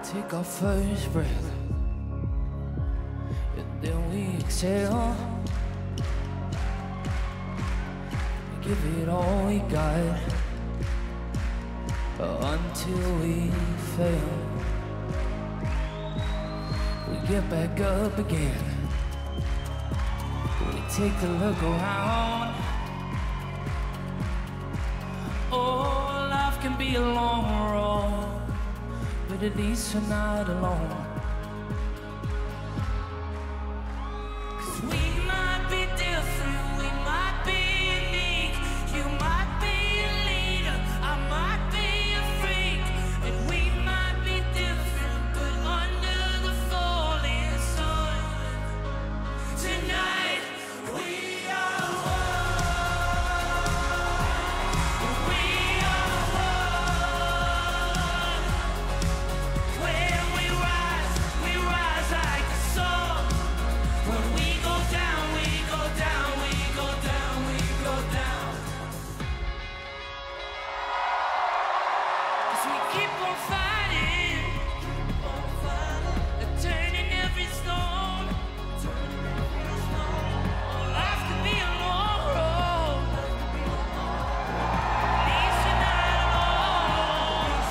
Take our first breath, and then we exhale. We give it all we got until we fail. We get back up again. We take a look around. Oh, life can be a long road, but at least we're not alone. 'Cause we might be different, we might be unique. You might be a leader, I might be a freak. And we might be different, but under the falling sun, tonight we are one. We are one. When we rise like the sun. When we go down, we go down, we go down, we go down. 'Cause we keep on fighting, turning every stone. Oh, life can be a long road, at least you're not alone.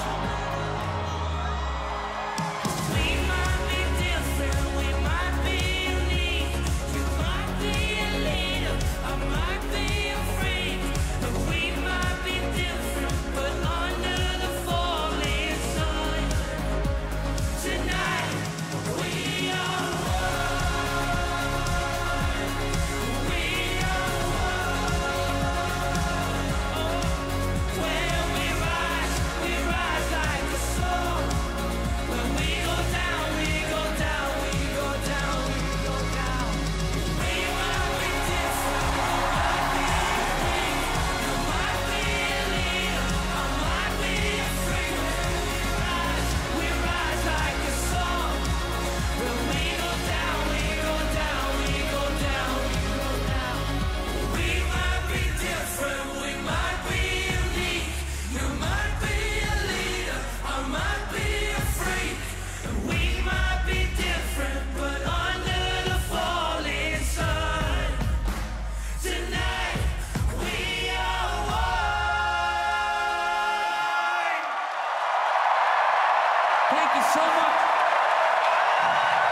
We might be different, we might be unique. You might be a leader, I might be a freak. And we might be different, but under the falling sun, tonight we are one. We are one. When we rise like the sun. When we go down, we go down, we go down, we go down. We might be different, we might be unique. You might be a leader, I might be a freak. We rise like the sun. When we go down, we go down, we go down, we go down. We might be different, we might be unique. You might be a leader, I might be a freak. We might be different, but under the falling sun, tonight we are one. Thank you so much.